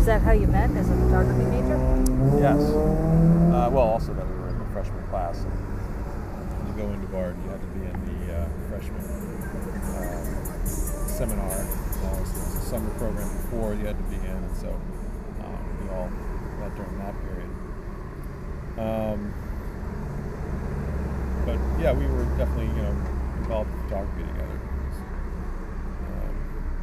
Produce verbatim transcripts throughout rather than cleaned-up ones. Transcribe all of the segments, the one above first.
Is that how you met, as a photography major? Yes. Uh, well, also that we were in the freshman class. And when you go into Bard, you had to be in the uh, freshman uh, seminar. Uh, so there was a summer program before you had to be in, and so um, we all met during that period. Um, but yeah, we were definitely, you know, involved in photography together. Um,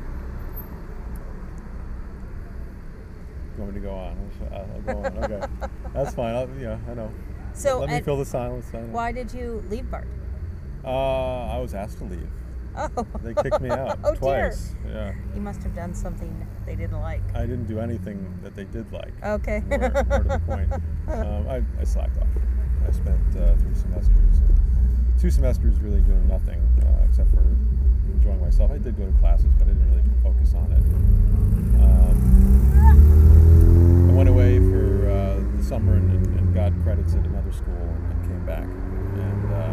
you want me to go on? I'll, I'll go on. Okay, that's fine. I'll, yeah, I know. So, let me fill the silence. I know. Why did you leave Bard? Uh, I was asked to leave. Oh. They kicked me out oh, twice. Dear. Yeah. You must have done something they didn't like. I didn't do anything that they did like. Okay. More, more to the point. Um, I, I slacked off. I spent uh, three semesters, two semesters really doing nothing uh, except for enjoying myself. I did go to classes, but I didn't really focus on it. Um, I went away for uh, the summer and, and got credits at another school and, and came back. And uh,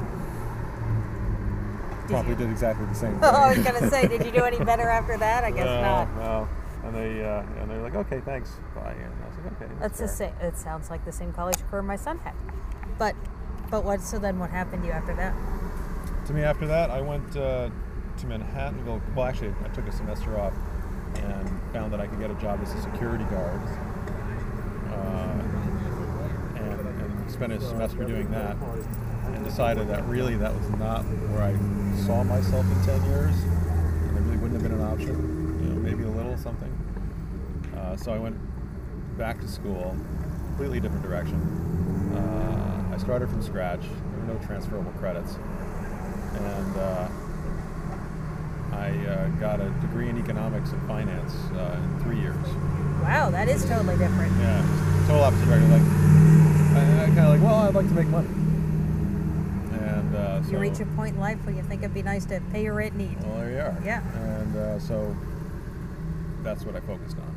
did probably you? did exactly the same thing. Oh, I was going to say, did you do any better after that? I guess no, not. No. And they uh, and they were like, okay, thanks, bye. And I was like, okay. That's, that's the same. It sounds like the same college career my son had. But, but what? So then, what happened to you after that? To me, after that, I went uh, to Manhattanville. Well, actually, I took a semester off and found that I could get a job as a security guard, uh, and, and spent a semester doing that. And decided that really that was not where I saw myself in ten years, and it really wouldn't have been an option. You know, maybe a little something. Uh, so I went back to school, completely different direction. Uh, I started from scratch. There were no transferable credits, and uh, I uh, got a degree in economics and finance uh, in three years. Wow, that is totally different. Yeah, total opposite direction. Like, I, I kind of like, well, I'd like to make money. And uh, so, you reach a point in life where you think it'd be nice to pay your rent and eat. Well, there you are. Yeah. And uh, so that's what I focused on.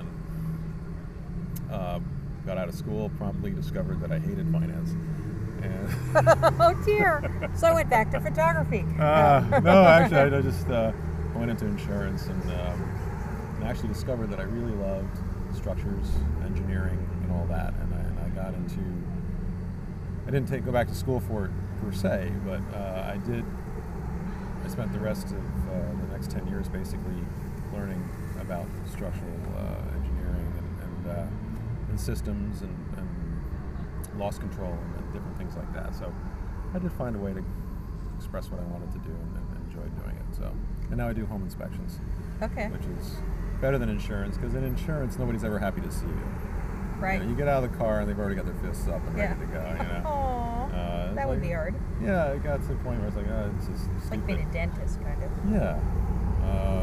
And uh, got out of school, promptly discovered that I hated finance. And oh dear! So I went back to photography. uh, no, actually, I just uh, went into insurance and, um, and actually discovered that I really loved structures, engineering, and all that. And I, and I got into. I didn't take go back to school for it per se, but uh, I did. I spent the rest of uh, the next ten years basically learning about structural uh, engineering and and, uh, and systems and, and loss control and, and different things like that. So I did find a way to express what I wanted to do and, and enjoyed doing it. So and now I do home inspections, okay, which is better than insurance because in insurance nobody's ever happy to see you. Right. You know, you get out of the car and they've already got their fists up and yeah. ready to go. You know. Aww, uh, that would like, be hard. Yeah, it got to the point where it's like, oh, this is It's stupid. like being a dentist, kind of. Yeah. Um,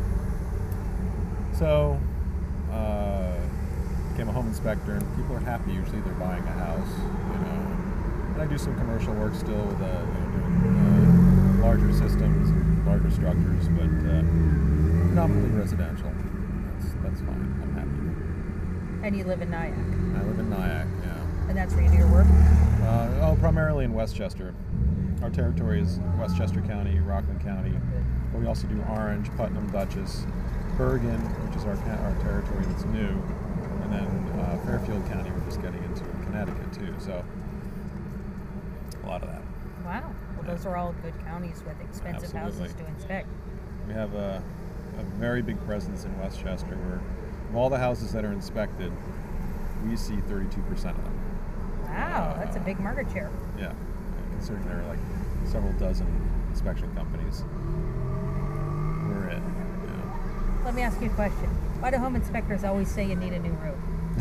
so, uh, became a home inspector, and people are happy. Usually, they're buying a house, you know. And I do some commercial work still with, uh, you know, doing uh, larger systems, and larger structures, but uh, predominantly residential. That's that's fine. I'm happy. And you live in Nyack. I live in Nyack, yeah. And that's where you do your work? Uh, oh, primarily in Westchester. Our territory is Westchester County, Rockland County, but we also do Orange, Putnam, Dutchess, Bergen, which is our our territory that's new, and then uh, Fairfield County we're just getting into in Connecticut too. So a lot of that. Wow. Well, those are all good counties with expensive Absolutely. houses to inspect. We have a, a very big presence in Westchester where of all the houses that are inspected, we see thirty-two percent of them. Wow, Uh, that's a big market share. Yeah, considering there are like several dozen inspection companies. We're in. Yeah. Let me ask you a question. Why do home inspectors always say you need a new roof?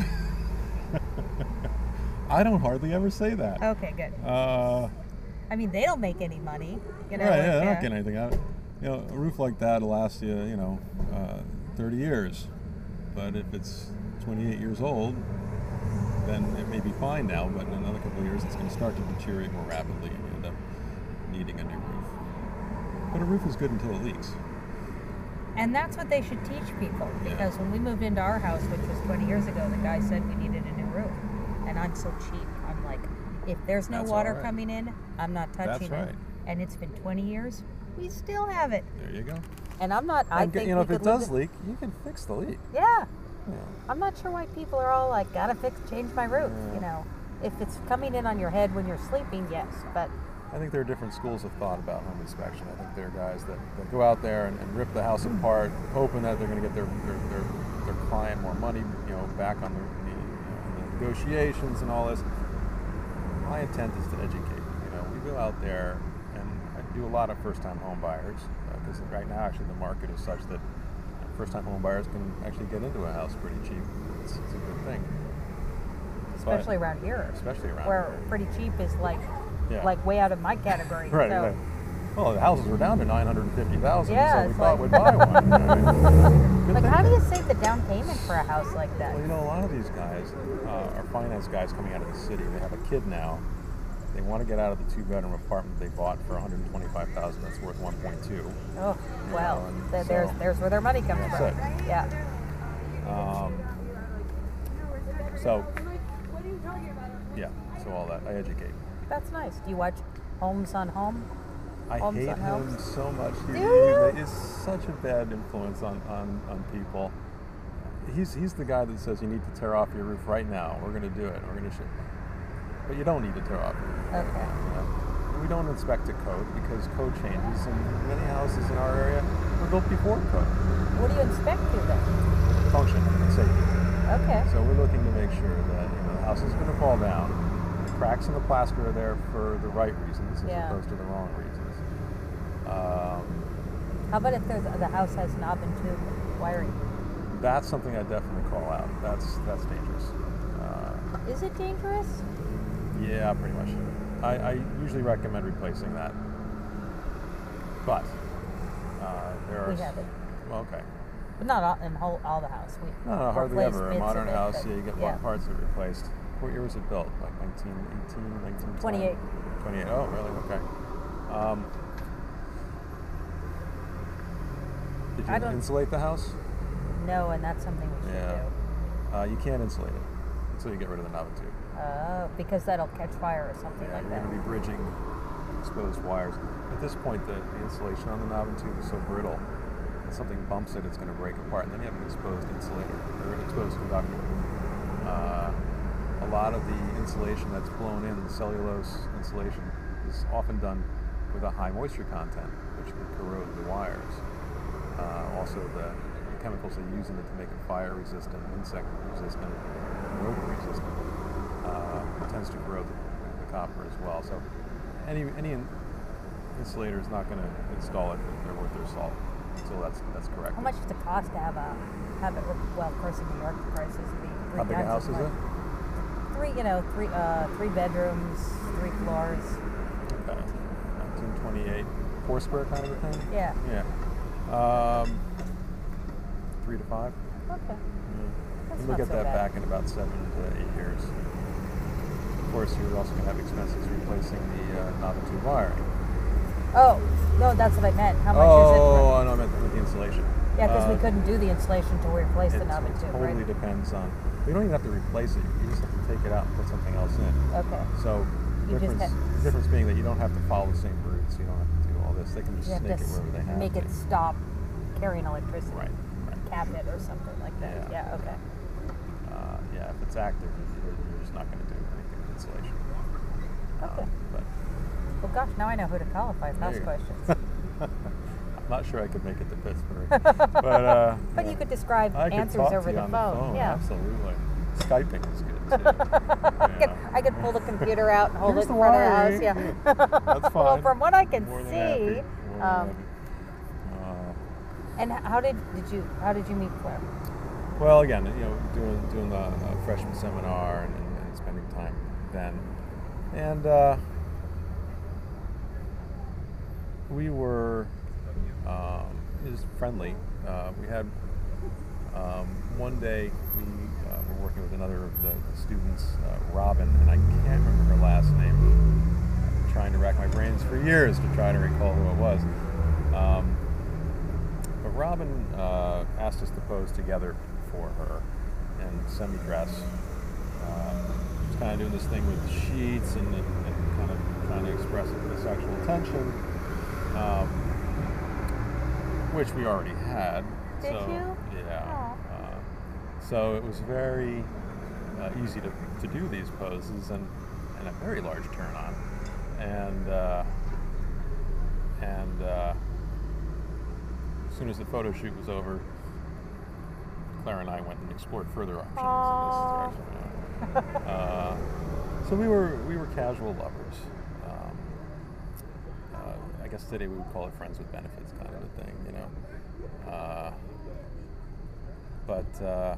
I don't hardly ever say that. Okay, good. Uh, I mean, they don't make any money. You know, right, like, yeah, they're uh, not getting anything out. You know, a roof like that will last you, you know, uh, thirty years. But if it's twenty-eight years old, then it may be fine now, but in another couple of years it's going to start to deteriorate more rapidly and you end up needing a new roof. But a roof is good until it leaks. And that's what they should teach people. Yeah. Because when we moved into our house, which was twenty years ago, the guy said we needed a new roof. And I'm so cheap. I'm like, if there's no That's water all right. coming in, I'm not touching That's it. right. And it's been twenty years, we still have it. There you go. And I'm not, I And, think you know, we if it could live does in- leak, you can fix the leak. Yeah. Yeah. I'm not sure why people are all like, gotta fix, change my roof. Yeah. You know, if it's coming in on your head when you're sleeping, yes, but I think there are different schools of thought about home inspection. I think there are guys that, that go out there and, and rip the house apart, hoping that they're going to get their, their, their, their client more money, you know, back on the, the, you know, the negotiations and all this. My intent is to educate. You know, we go out there, and I do a lot of first-time home buyers because uh, right now, actually, the market is such that first-time home buyers can actually get into a house pretty cheap. It's, it's a good thing. especially but, around here, especially around where here. pretty cheap is like Yeah. like way out of my category. Right, so. right. Well, the houses were down to nine hundred fifty thousand, Yeah, so we it's thought like- we'd buy one. You know? Good Like, thing. how do you save the down payment for a house like that? Well, you know, a lot of these guys uh, are finance guys coming out of the city. They have a kid now. They want to get out of the two-bedroom apartment they bought for one hundred twenty-five thousand dollars. That's worth one point two. Oh, well, know, and th- there's so- there's where their money comes That's from. it. Yeah. Um, so, yeah, so all that. I educate. That's nice. Do you watch Homes on Home? I Homes hate on him Homes? so much. He, Do you? he is such a bad influence on, on, on people. He's he's the guy that says you need to tear off your roof right now. We're going to do it. We're going to shoot. But you don't need to tear off your roof. Okay. You know? We don't inspect to code because code changes, and many houses in our area were built before code. What do you inspect to then? Function and safety. Okay. So we're looking to make sure that you know the house is going to fall down. The cracks in the plaster are there for the right reasons as Yeah. opposed to the wrong reasons. Um, How about if there's, the house has knob and tube wiring? that's something I definitely call out. That's that's dangerous. Uh, Is it dangerous? yeah, pretty much. I, I usually recommend replacing that. But uh, there are. We s- have it. Well, okay. But not all, in whole, all the house. We No, no, hardly replace ever. A bits of modern it, house, but- yeah, you get yeah. one parts that are replaced. What year was it built? Like nineteen eighteen, nineteen ten? twenty-eight. twenty-eight. Oh, really? Okay. Um, did I you don't- insulate the house? No, and that's something we should Yeah. do. Uh, you can't insulate it until you get rid of the knob and tube. Oh, because that'll catch fire or something Yeah, like you're that. going to be bridging exposed wires. At this point, the, the insulation on the knob and tube is so brittle, if something bumps it, it's going to break apart, and then you have an exposed insulator, or an exposed conductor. Uh, a lot of the insulation that's blown in, the cellulose insulation, is often done with a high moisture content, which could corrode the wires. Uh, also, the, the chemicals they use in it to make it fire resistant, insect resistant, rodent resistant, uh, tends to corrode the, the copper as well. So, any any in, insulator is not going to install it if they're worth their salt. So that's that's correct. How much does it cost to have a have it? re- Well, of course, in New York, the prices would be three How big a times house as is much. it? Three, you know, three uh, three bedrooms, three floors. Okay, nineteen twenty-eight, four square kind of a thing. Yeah. Yeah. Um, three to five. Okay. Yeah. That's You not look at so that bad. back in about seven to eight years. Of course, you're also going to have expenses replacing the uh, knob and tube wiring. Oh, no, that's what I meant. How much oh, is it? For, I know, I meant with the insulation. yeah, because Uh, we couldn't do the insulation until we replaced the It's- knob and it tube, totally right? depends on. You don't even have to replace it. You just have to take it out and put something else in. Okay. So You just difference, ha- the difference being that you don't have to follow the same routes. You don't have to do all this. They can just You have snake to it s- wherever they have make to. it stop carrying electricity. Right. Right. Cap it or something like that. Yeah. Yeah. Okay. Uh, yeah. If it's active, you're, you're just not going to do anything with insulation. Okay. Um, but Well, gosh, now I know who to call if I have there house you go. questions. I'm not sure I could make it to Pittsburgh, but uh, But you could describe I could answers talk over to you the on phone. The phone. Yeah. Absolutely. Skyping is good too. I, could, Yeah. I could pull the computer out and hold Here's it in the front of the house. wiring. Yeah. That's Well, fine. from what I can More than see, happy. More than um, happy. Uh, and how did did you how did you meet Claire? Well, again, you know, doing doing the uh, freshman seminar and, and, and spending time then, and uh, we were um, just friendly. Uh, we had um, one day we uh, were working with another of the students, uh, Robin, and I can't remember her last name. I've been trying to rack my brains for years to try to recall who it was. Um, But Robin uh, asked us to pose together for her in semi-dress. Uh, just kind of doing this thing with sheets and, and, and kind of trying to express the sexual tension, um, which we already had. Did so, you? Yeah. Aw. Uh, So it was very uh, easy to, to do these poses and, and a very large turn on. And uh, and uh, as soon as the photo shoot was over, Claire and I went and explored further options Aww. in this direction. Yeah. uh, so we were we were casual lovers. Um, uh, I guess today we would call it friends with benefits kind of a thing, you know. Uh, but uh,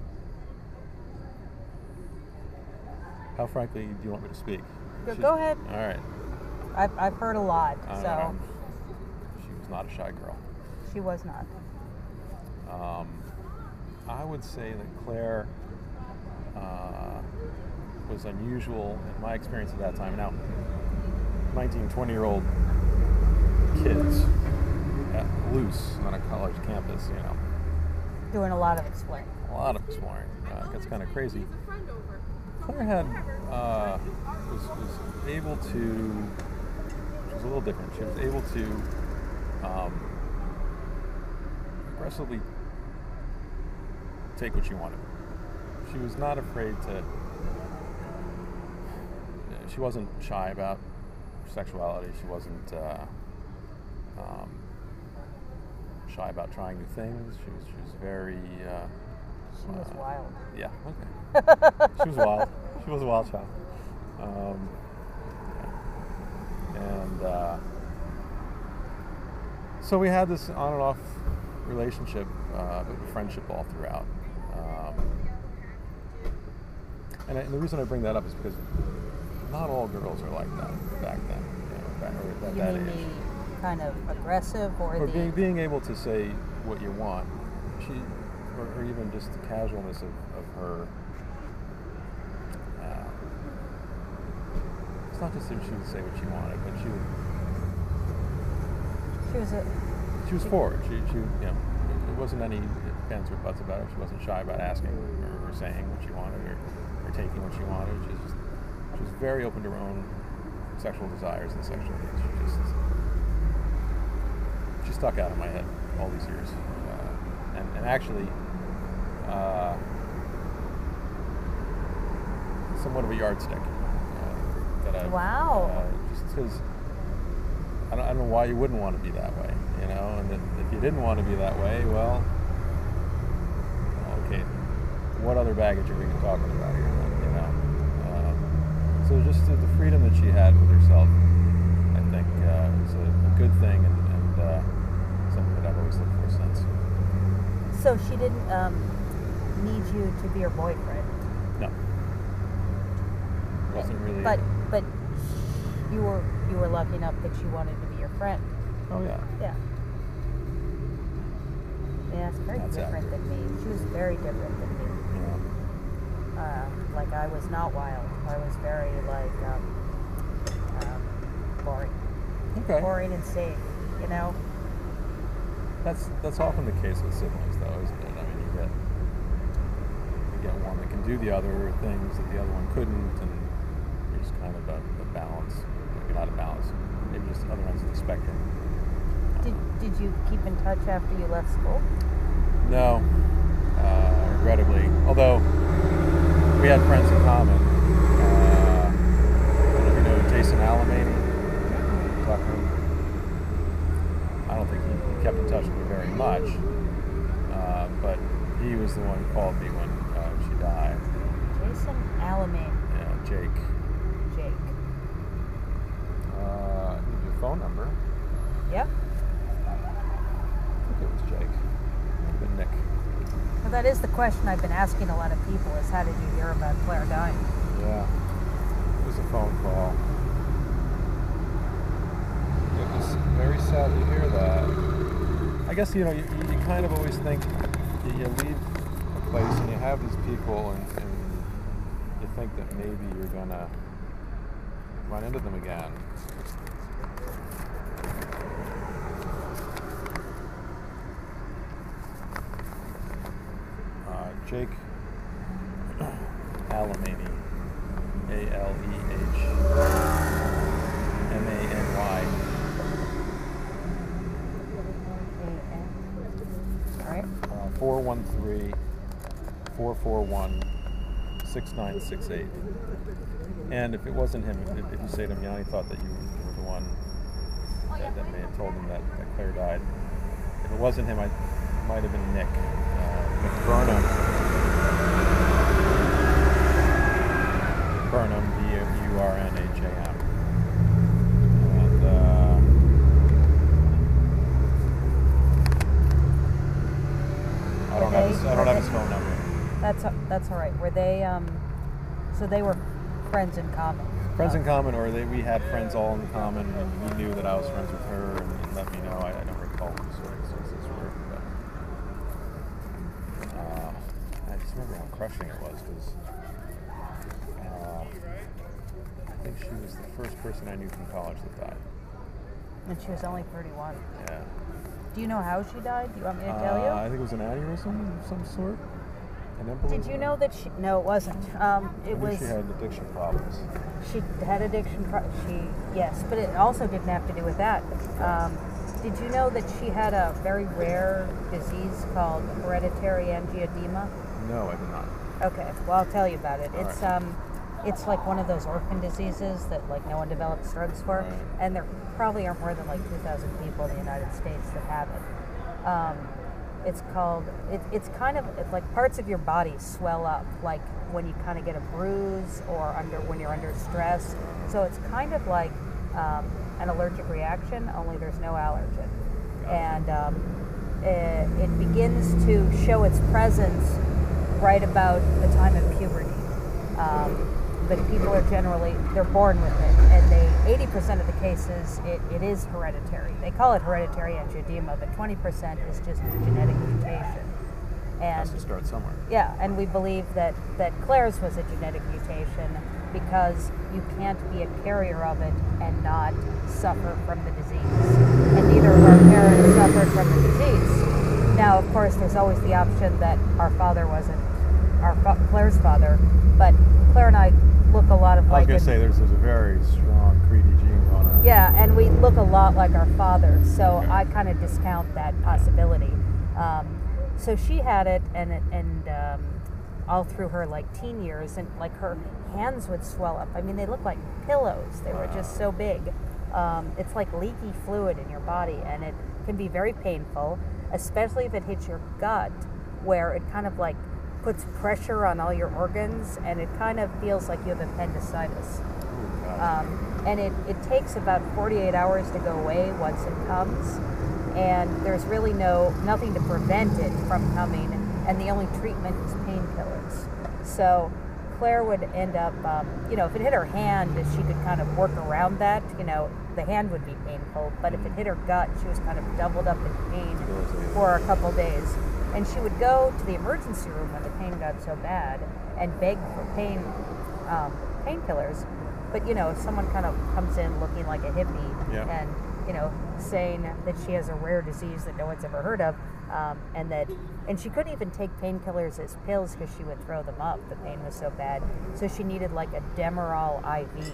how frankly do you want me to speak? Go, She- go ahead. All right. I've, I've heard a lot, I don't so know. She was not a shy girl. she was not. Um, I would say that Claire uh, was unusual in my experience at that time. Now, nineteen, twenty year old kids at loose on a college campus, you know, Doing a lot of exploring. a lot of exploring. Uh, it gets kind of crazy. Claire had uh, was, was able to. She was a little different. She was able to um, aggressively take what she wanted. She was not afraid to. She wasn't shy about sexuality. She wasn't uh, um, shy about trying new things. She was. She was very. Uh, She was uh, wild. Yeah. Okay. She was wild. She was a wild child. Um, yeah. And uh, so we had this on and off relationship, uh, but friendship all throughout. Um, and, I, and the reason I bring that up is because not all girls are like that back then. You know, back, or at You that mean age. the kind of aggressive or, Or the being being able to say what you want. She, or, or even just the casualness of, of her. Uh, it's not just that she would say what she wanted, but she would. she was a She was forward. She, she, you know, it wasn't any ifs or buts about it. She wasn't shy about asking or, or saying what she wanted or, or taking what she wanted. She was, just, she was very open to her own sexual desires and sexual needs. She just, she stuck out in my head all these years, uh, and, and actually, uh, somewhat of a yardstick uh, that I. Wow. Uh, just because. I don't, I don't know why you wouldn't want to be that way, you know. And if, if you didn't want to be that way, well, okay, what other baggage are we even talking about here, you know? Um, so just the, the freedom that she had with herself, I think, uh, is a, a good thing and, and uh, something that I've always looked for since. So she didn't um, need you to be her boyfriend. No, wasn't really. But but you were you were lucky enough that she wanted to be your friend. Oh yeah. Yeah. Yeah, it's very That's different accurate. than me. She was very different than me. Yeah. Uh, like I was not wild. I was very like um, um, boring, Okay. boring and safe. You know. That's that's often the case with siblings, though, isn't it? I mean, you get you get one that can do the other things that the other one couldn't, and you're just kind of a, a balance. Maybe not a balance. Maybe just other ends of the spectrum. Did Did you keep in touch after you left school? No, uh, regrettably. Although we had friends in common. Uh, I don't know if you know Jason Alamany. Talk to him. I don't think he, he kept in touch with me very much, uh, but he was the one who called me when uh, she died. Jason Alamein. Yeah, Jake. Jake. Uh, give you a phone number. Yep. I think it was Jake. Might have been Nick. Well, that is the question I've been asking a lot of people: is how did you hear about Claire dying? Yeah, it was a phone call. It was very sad to hear that. I guess, you know, you, you kind of always think you, you leave a place and you have these people and, and you think that maybe you're going to run into them again. Uh, Jake Alamany, A L E H M A N Y. All right. Uh, four one three, four four one, six nine six eight. And if it wasn't him, if, if you say to him, Yanni thought that you were the one that, that may have told him that, that Claire died. If it wasn't him, I, it might have been Nick. Uh, Nick Burnham. Burnham, B U R N H A M. And uh, I don't have his, I don't have his phone number. That's that's all right. Were they? Um, so they were friends in common. Friends uh, in common, or they, we had friends all in common, and he knew that I was friends with her, and he let me know. I, I don't recall what the circumstances were, but uh, I just remember how crushing it was, because uh, I think she was the first person I knew from college that died. And she was only thirty-one. Yeah. Do you know how she died? Do you want me to tell you? Uh, I think it was an aneurysm of some sort. An embolism. Did you know that she? No, it wasn't. Um, it I knew was. she had addiction problems. She had addiction. Pro- she yes, but it also didn't have to do with that. Um, did you know that she had a very rare disease called hereditary angioedema? No, I did not. Okay, well I'll tell you about it. All It's right. um, it's like one of those orphan diseases that like no one develops drugs for, Right. and there probably are more than like two thousand people in the United States that have it. Um, It's called, it, it's kind of, it's like parts of your body swell up, like when you kind of get a bruise or under when you're under stress. So it's kind of like um, an allergic reaction, only there's no allergen. And um, it, it begins to show its presence right about the time of puberty. Um, but people are generally, they're born with it, and they, eighty percent of the cases, it, it is hereditary. They call it hereditary angioedema, but twenty percent is just a genetic mutation. And Has to start somewhere. yeah, and we believe that, that Claire's was a genetic mutation because you can't be a carrier of it and not suffer from the disease. And neither of our parents suffered from the disease. Now, of course, there's always the option that our father wasn't our fa- Claire's father, but Claire and I look a lot of I was like going a- to say, there's, there's a very strong Creedy gene going on. yeah, and we look a lot like our father, so I kind of discount that possibility. Um, so she had it, and it- and um, all through her like teen years, and like her hands would swell up. I mean, they looked like pillows. They were just so big. Um, it's like leaky fluid in your body, and it can be very painful, especially if it hits your gut, where it kind of like puts pressure on all your organs, and it kind of feels like you have appendicitis. Ooh, God. Um, and it, it takes about forty-eight hours to go away once it comes, and there's really no nothing to prevent it from coming, and the only treatment is painkillers. So Claire would end up, um, you know, if it hit her hand, she could kind of work around that. You know, the hand would be painful, but if it hit her gut, she was kind of doubled up in pain for a couple days. And she would go to the emergency room when the pain got so bad and beg for pain um, painkillers. But, you know, if someone kind of comes in looking like a hippie Yeah. and, you know, saying that she has a rare disease that no one's ever heard of, um, and that, and she couldn't even take painkillers as pills because she would throw them up. The pain was so bad. So she needed like a Demerol I V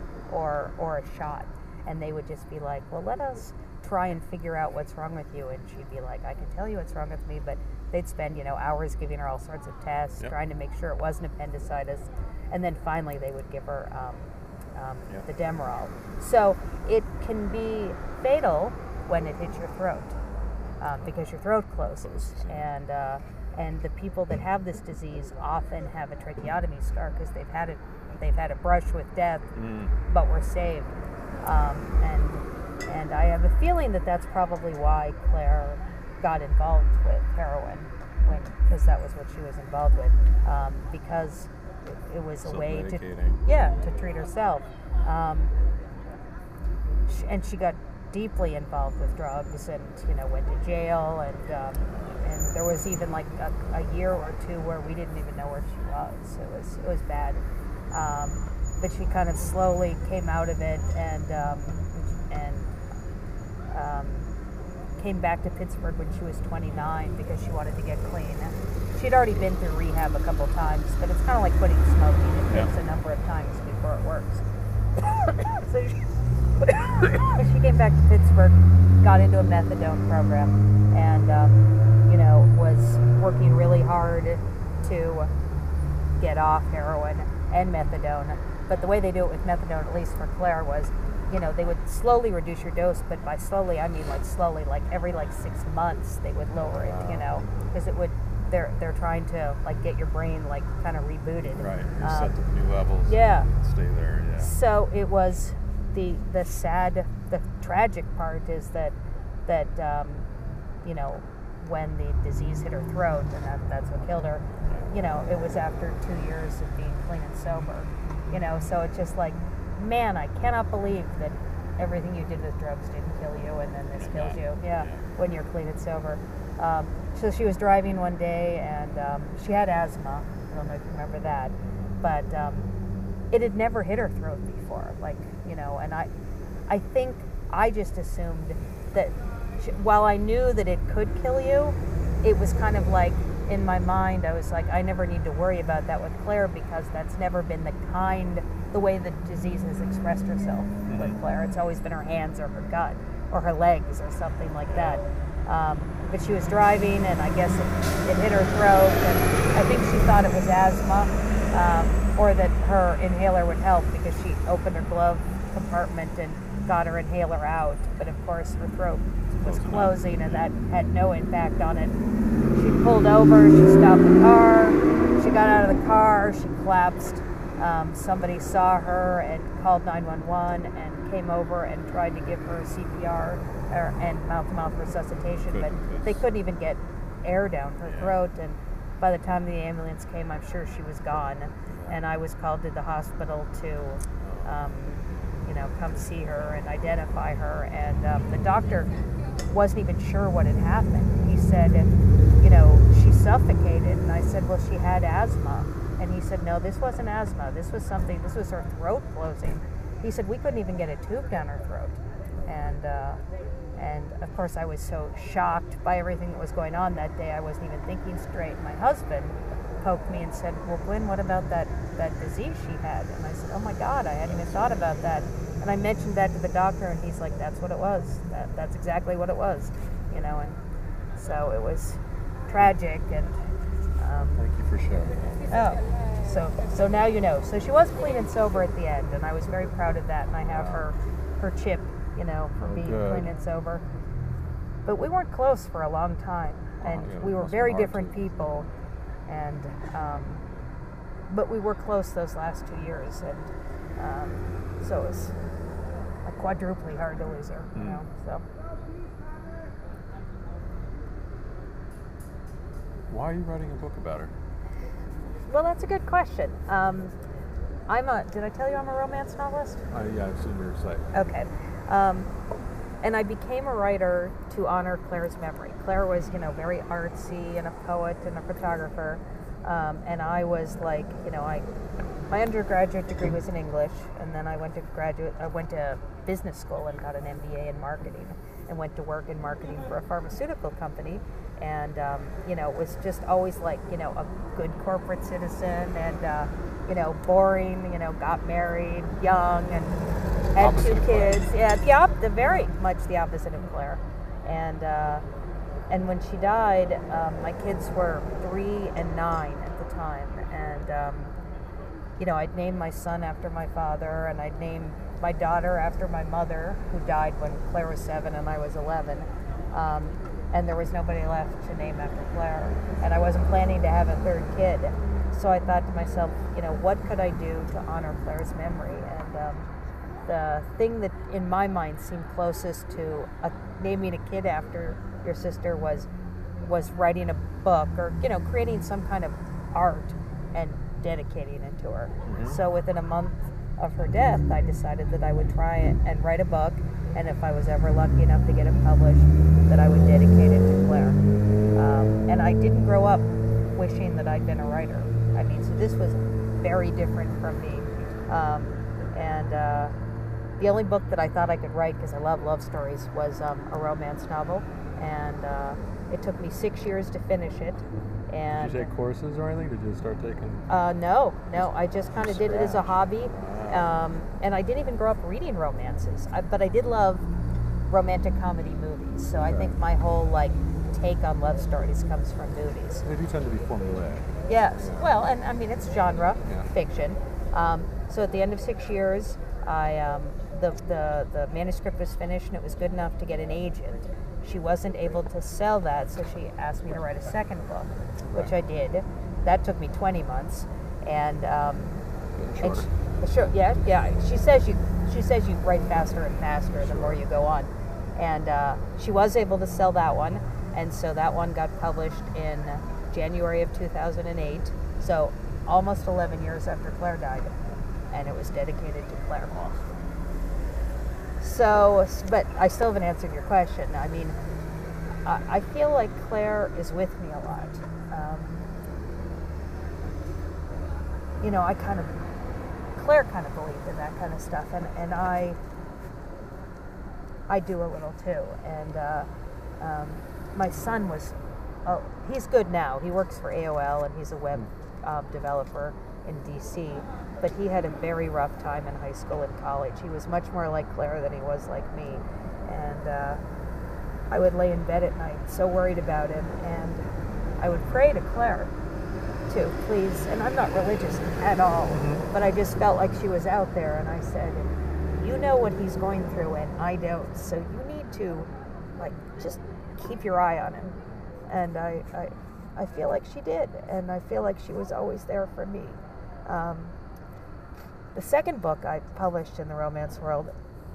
or, or a shot. And they would just be like, well, let us try and figure out what's wrong with you. And she'd be like, I can tell you what's wrong with me, but they'd spend, you know, hours giving her all sorts of tests, Yep. trying to make sure it wasn't appendicitis. And then finally they would give her um, um, Yep. the Demerol. So it can be fatal when it hits your throat, um, because your throat closes. And uh, and the people that have this disease often have a tracheotomy scar because they've had it, they've had a brush with death, Mm. but were saved. Um, and and I have a feeling that that's probably why Claire got involved with heroin, when because that was what she was involved with, um, because it, it was a way to Self-medicating. yeah to treat herself. Um, sh- and she got deeply involved with drugs, and you know went to jail, and um, and there was even like a, a year or two where we didn't even know where she was. It was it was bad. Um, but she kind of slowly came out of it, and um, and um, came back to Pittsburgh when she was twenty-nine because she wanted to get clean. She'd already been through rehab a couple times, but it's kind of like quitting smoking. It Yeah. takes a number of times before it works. So she, she came back to Pittsburgh, got into a methadone program, and um, you know was working really hard to get off heroin and methadone. But the way they do it with methadone, at least for Claire, was, you know, they would slowly reduce your dose, but by slowly, I mean like slowly, like every like six months they would lower it, you know, because it would, they're they're trying to like get your brain like kind of rebooted. Right, you're Um, set to new levels. yeah. Stay there, yeah. So it was the the sad, the tragic part is that that um, you know, when the disease hit her throat, and that, that's what killed her. You know, it was after two years of being clean and sober. You know, so it's just like, man, I cannot believe that everything you did with drugs didn't kill you, and then this kills you. Yeah, when you're clean and sober. Um, so she was driving one day, and um, she had asthma. I don't know if you remember that, but um, it had never hit her throat before. Like, you know, and I, I think I just assumed that she, while I knew that it could kill you, it was kind of like in my mind, I was like, I never need to worry about that with Claire because that's never been the kind, the way the disease has expressed herself mm-hmm. with Claire. It's always been her hands or her gut or her legs or something like that. Um, but she was driving, and I guess it, it hit her throat, and I think she thought it was asthma, um, or that her inhaler would help because she opened her glove compartment and got her inhaler out. But of course, her throat was closing, and that had no impact on it. She pulled over, she stopped the car, she got out of the car, she collapsed. Um, somebody saw her and called nine one one and came over and tried to give her C P R or, and mouth-to-mouth resuscitation, but they couldn't even get air down her throat. And by the time the ambulance came, I'm sure she was gone. And I was called to the hospital to, um, you know, come see her and identify her. And um, the doctor wasn't even sure what had happened. He said, you know, she suffocated. And I said, well, she had asthma. And he said, no, this wasn't asthma. This was something, this was her throat closing. He said, we couldn't even get a tube down her throat. And, uh, and of course, I was so shocked by everything that was going on that day, I wasn't even thinking straight. My husband poked me and said, well, Gwen, what about that, that disease she had? And I said, oh my God, I hadn't even thought about that. And I mentioned that to the doctor, and he's like, that's what it was. That, that's exactly what it was, you know. And so it was tragic. And um, thank you for sharing. Oh, so so now you know. So she was clean and sober at the end, and I was very proud of that. And I have her her chip, you know, for oh, being good. clean and sober. But we weren't close for a long time, and oh, yeah, we were must very be hard different to. people. And um, but we were close those last two years, and um, so it was like quadruply hard to lose her, you Mm. know. So Why are you writing a book about her? well, that's a good question. Um, I'm a. Did I tell you I'm a romance novelist? Uh, yeah, I've seen your site. Okay. Um, and I became a writer to honor Claire's memory. Claire was, you know, very artsy and a poet and a photographer. Um, and I was like, you know, I my undergraduate degree was in English, and then I went to graduate. I went to business school and got an M B A in marketing, and went to work in marketing for a pharmaceutical company. And um, you know, it was just always like, you know, a good corporate citizen, and uh, you know, boring. You know, got married young and had Opposite two of Claire. kids. Yeah, the op- the very much the opposite of Claire. And uh, and when she died, um, my kids were three and nine at the time, and um, you know, I'd named my son after my father, and I'd named my daughter after my mother, who died when Claire was seven and I was eleven. Um, and there was nobody left to name after Claire, and I wasn't planning to have a third kid. So I thought to myself, you know, what could I do to honor Claire's memory? And um, the thing that in my mind seemed closest to a, naming a kid after your sister was was writing a book, or, you know, creating some kind of art and dedicating it to her. Mm-hmm. So within a month of her death, I decided that I would try and write a book, and if I was ever lucky enough to get it published, that I would dedicate it to Claire. Um, and I didn't grow up wishing that I'd been a writer. I mean, so this was very different from me. Um, and uh, the only book that I thought I could write, because I love love stories, was um, a romance novel. And uh, it took me six years to finish it. And Did you take courses or anything? Did you start taking? Uh, no, no. I just kind of did it as a hobby. Wow. Um, and I didn't even grow up reading romances. I, but I did love romantic comedy movies. So I think my whole, like, take on love stories comes from movies. They do tend to be formulaic. Yes. Yeah. Well, and I mean, it's genre Yeah. fiction. Um, so at the end of six years, I um, the, the the manuscript was finished, and it was good enough to get an agent. She wasn't able to sell that, so she asked me to write a second book, which I did. That took me twenty months, and um, and she, sure, yeah, yeah. She says you she says you write faster and faster the more you go on, and uh, she was able to sell that one, and so that one got published in January of two thousand eight. So almost eleven years after Claire died, and it was dedicated to Claire. So, but I still haven't answered your question. I mean, I, I feel like Claire is with me a lot. Um, you know, I kind of, Claire kind of believed in that kind of stuff, and, and I, I do a little too. And uh, um, my son was, oh, he's good now. He works for A O L, and he's a web uh, developer in D C, but he had a very rough time in high school and college. He was much more like Claire than he was like me. And uh, I would lay in bed at night so worried about him, and I would pray to Claire too, please. And I'm not religious at all, mm-hmm. but I just felt like she was out there, and I said, you know what he's going through, and I don't, so you need to, like, just keep your eye on him. And I, I, I feel like she did, and I feel like she was always there for me. Um, the second book I published in the romance world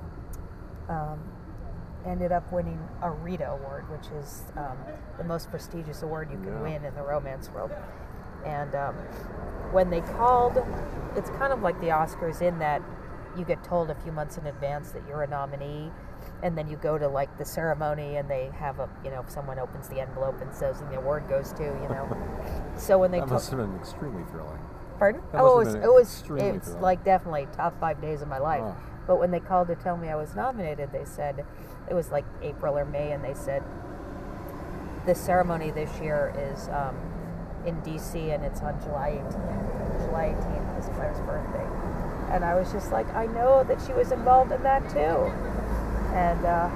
um, ended up winning a Rita Award, which is um, the most prestigious award you can yeah. win in the romance world. And um, when they called, it's kind of like the Oscars in that you get told a few months in advance that you're a nominee, and then you go to like the ceremony and they have a, you know, someone opens the envelope and says, and the award goes to, you know. So when they that to- must have been extremely thrilling. Pardon? That Oh, it must was, have it been was, extremely it's thrilling. like definitely top five days of my life. Oh. But when they called to tell me I was nominated, they said, it was like April or May, and they said, the ceremony this year is um, in D C, and it's on July eighteenth. July eighteenth is Claire's birthday. And I was just like, I know that she was involved in that too. And uh,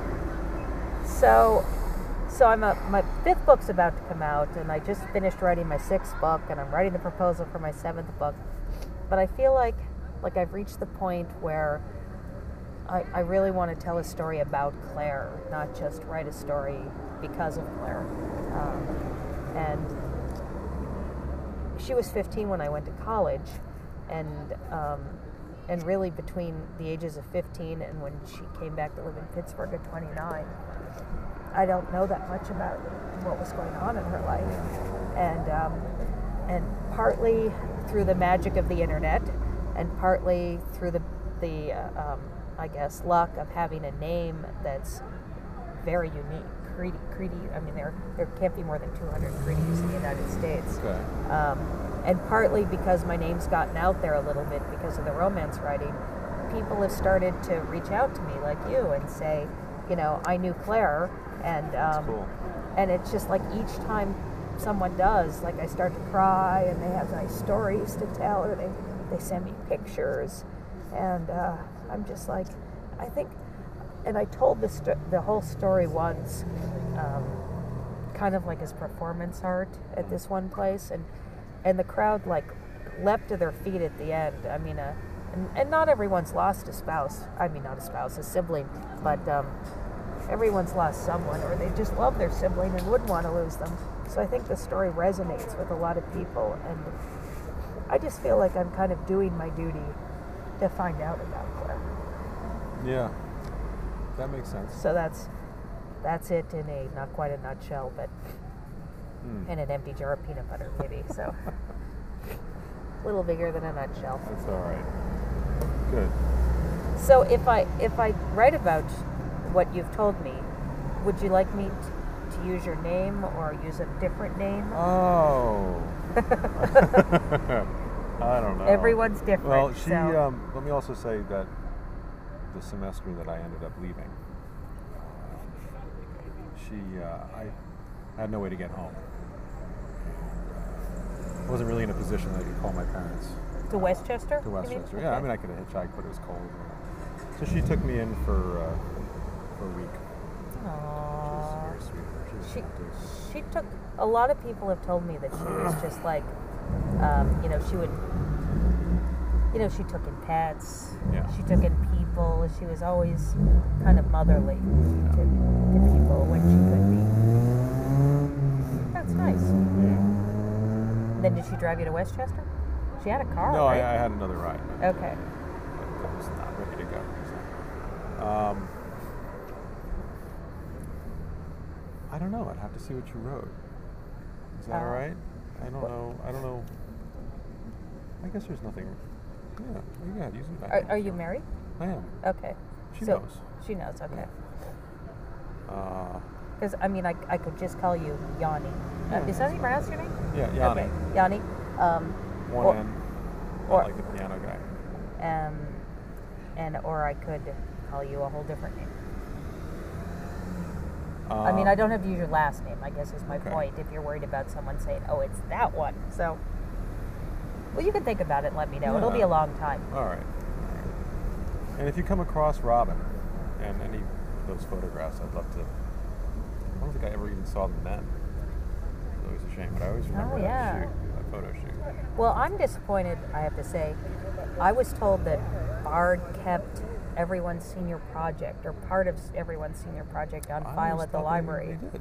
so, so I'm a, my fifth book's about to come out, and I just finished writing my sixth book, and I'm writing the proposal for my seventh book. But I feel like, like I've reached the point where I, I really want to tell a story about Claire, not just write a story because of Claire. Um, and she was fifteen when I went to college, and um, and really between the ages of fifteen and when she came back to live in Pittsburgh at twenty-nine, I don't know that much about what was going on in her life. And um, and partly through the magic of the internet, and partly through the the uh, um, I guess luck of having a name that's very unique. Creedy, Creedy. I mean, there there can't be more than two hundred Creedies in the United States. Okay. Um, and partly because my name's gotten out there a little bit because of the romance writing, people have started to reach out to me like you and say, you know, I knew Claire, and um, That's cool. and it's just like each time someone does, like I start to cry, and they have nice stories to tell, or they they send me pictures, and uh, I'm just like, I think. And I told the st- the whole story once, um, kind of like as performance art at this one place, and and the crowd like leapt to their feet at the end. I mean, uh, and, and not everyone's lost a spouse. I mean, not a spouse, a sibling, but um, everyone's lost someone, or they just love their sibling and wouldn't want to lose them. So I think the story resonates with a lot of people, and I just feel like I'm kind of doing my duty to find out about Claire. Yeah. That makes sense. So that's that's it in a, not quite a nutshell, but Mm. in an empty jar of peanut butter, maybe. So a little bigger than a nutshell. That's all right. Good. So if I if I write about what you've told me, would you like me t- to use your name or use a different name? Oh. I don't know. Everyone's different. Well, she. so. Um, let me also say that the semester that I ended up leaving, she, uh, I had no way to get home. I wasn't really in a position that I could call my parents. To Westchester? To you mean? Westchester. Yeah, Okay. I mean, I could have hitchhiked, but it was cold. So she took me in for uh, for a week. Which Aww. was very sweet. She was she she took. A lot of people have told me that she was just like, um, you know, she would. You know, she took in pets. Yeah. She took in people. She was always kind of motherly to, to people when she could be. That's nice. Yeah. Then did she drive you to Westchester? She had a car, No, right? I, I had another ride. Okay. But I was not ready to go. So. Um, I don't know. I'd have to see what you wrote. Is that Uh, all right? I don't what- know. I don't know. I guess there's nothing. Yeah, you got use it back. Are, are you married? I am. Okay. She so, knows. She knows, okay. Uh, Because, I mean, I, I could just call you Yanni. Uh, Yeah, is that how you pronounce your name? yeah, Yanni. Okay. Yanni. Um, One or, N. or- Not like the piano guy. um, and or I could call you a whole different name. I mean, I don't have to use your last name, I guess is my okay. point, if you're worried about someone saying, oh, it's that one. So, well, you can think about it and let me know. Yeah. It'll be a long time. All right. And if you come across Robin and any of those photographs, I'd love to. I don't think I ever even saw them then. It's always a shame, but I always remember Oh, that yeah. shoot, that photo shoot. Well, I'm disappointed, I have to say. I was told that Bard kept everyone's senior project, or part of everyone's senior project, on I file always at the thought they- library. They did.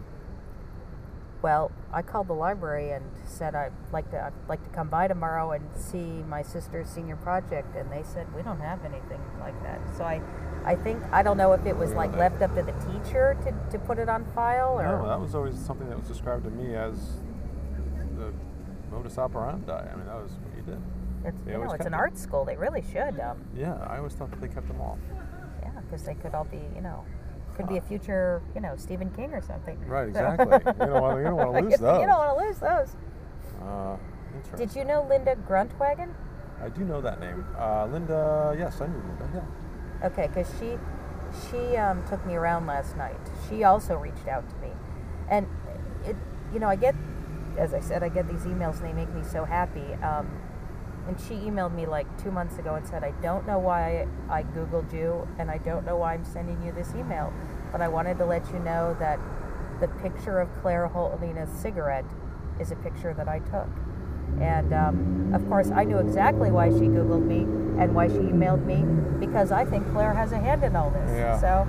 Well, I called the library and said I'd like to I'd like to come by tomorrow and see my sister's senior project, and they said we don't have anything like that. So I, I think I don't know if it was Yeah, like they- left up to the teacher to, to put it on file, or No, that was always something that was described to me as the modus operandi. I mean, that was what you did. it's they you know always it's kept an it. art school. They really should. Um, Yeah, I always thought that they kept them all. yeah, because they could all be you know. Could be a future, you know, Stephen King or something. Right, exactly. You don't want, you don't want to lose those. You don't want to lose those. Uh, interesting. Did you know Linda Gruntwagen? I do know that name. Uh, Linda, yes, I knew Linda, yeah. Okay, because she she um, took me around last night. She also reached out to me, and it you know I get, as I said, I get these emails and they make me so happy. Um, and she emailed me like two months ago and said, I don't know why I Googled you, and I don't know why I'm sending you this email, but I wanted to let you know that the picture of Claire holding a cigarette is a picture that I took. And um, of course, I knew exactly why she Googled me and why she emailed me, because I think Claire has a hand in all this. Yeah. So,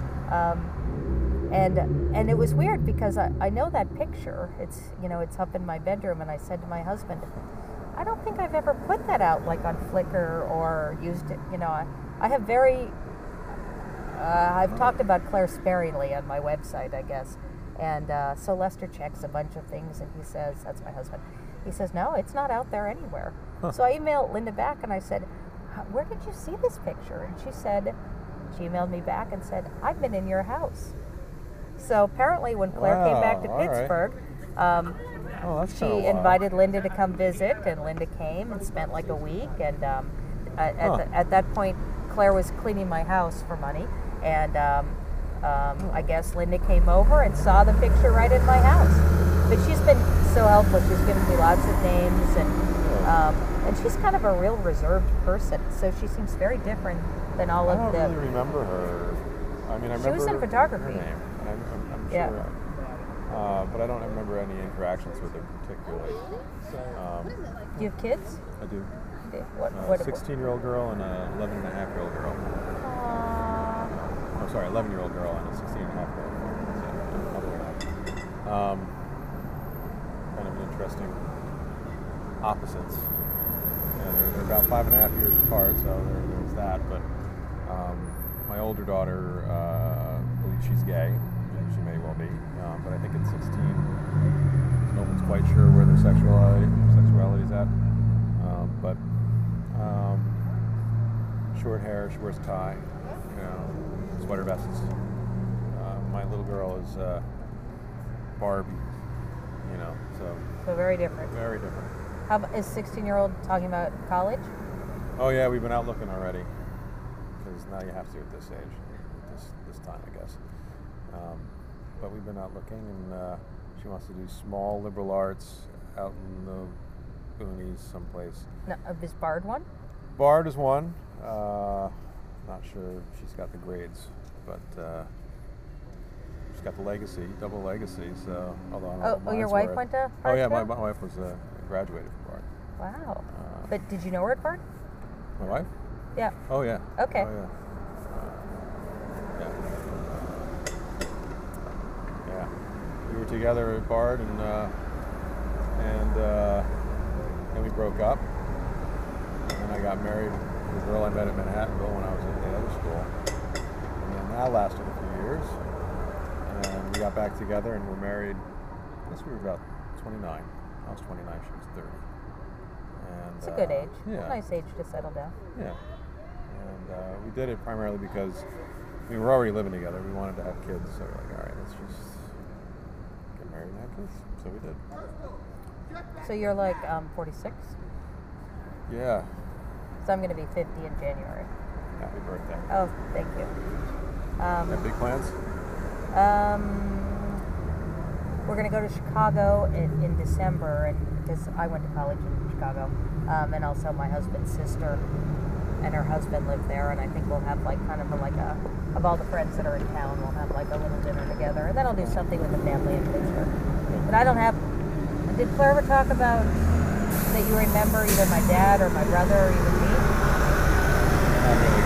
um, and and it was weird because I, I know that picture. It's you know it's up in my bedroom, and I said to my husband, I don't think I've ever put that out like on Flickr or used it. You know, I, I have very. Uh, I've talked about Claire sparingly on my website, I guess. And uh, so Lester checks a bunch of things, and he says, that's my husband, he says, no, it's not out there anywhere. Huh. So I emailed Linda back, and I said, where did you see this picture? And she said, she emailed me back and said, I've been in your house. So apparently when Claire came back to Wow, all right. Pittsburgh, um, Oh, that's she kinda wild. invited Linda to come visit, and Linda came and spent like a week. And um, at, at, Huh. the, at that point, Claire was cleaning my house for money, and um, um, I guess Linda came over and saw the picture right in my house. But she's been so helpful. She's given me lots of names, and um, and she's kind of a real reserved person. So she seems very different than all I of don't the. really remember her. I mean, I She remember was in her photography. name, and I'm, I'm, I'm Yeah. sure. Uh, but I don't remember any interactions with her particularly. Um, Do you have kids? I do. What? A what? sixteen-year-old girl and a eleven and a half year old girl. Aw. Oh, sorry, eleven-year-old girl and a sixteen and a half year old girl. So, other than that. Um, kind of an interesting opposites. Yeah, they're, they're about five and a half years apart, so there, there's that. But um, my older daughter uh, believes she's gay. She may well be, um, but I think at sixteen, no one's quite sure where their sexuality sexuality is at. Um, but um, short hair, she wears a tie, you know, sweater vests. Uh, my little girl is uh, Barbie, you know, so So very different. very different. How about, is sixteen-year-old talking about college? Oh yeah, we've been out looking already, because now you have to at this age, at this this time, I guess. Um, but we've been out looking, and uh, she wants to do small liberal arts out in the boonies someplace. No, of this Bard one? Bard is one. Uh, not sure if she's got the grades, but uh, she's got the legacy, double legacy. So, although I don't Oh, know oh, your mine's wife worth. went to Oh Bard yeah, too? my, my wife was uh, graduated from Bard. Wow. Uh, But did you know her at Bard? My wife? Yeah. Oh yeah. Okay. Oh yeah. Uh, yeah. Yeah. We were together at Bard, and uh, and uh, then we broke up. And then I got married to a girl I met at Manhattanville when I was in the other school. And then that lasted a few years. And we got back together and were married. I guess we were about twenty-nine. I was twenty-nine. She was thirty. And, It's a good uh, age. Yeah. A nice age to settle down. Yeah. And uh, we did it primarily because we were already living together. We wanted to have kids, so we're like, all right, let's just get married and have kids. So we did. So you're like um, forty-six? Yeah. So I'm going to be fifty in January. Happy birthday. Oh, thank you. Um, Have big plans? Um, we're going to go to Chicago in, in December, and because I went to college in Chicago, um, and also my husband's sister and her husband live there, and I think we'll have like kind of a, like a of all the friends that are in town, we'll have like a little dinner together, and then I'll do something with the family in Pittsburgh. But I don't have. Did Claire ever talk about that you remember either my dad or my brother or even me? Not really.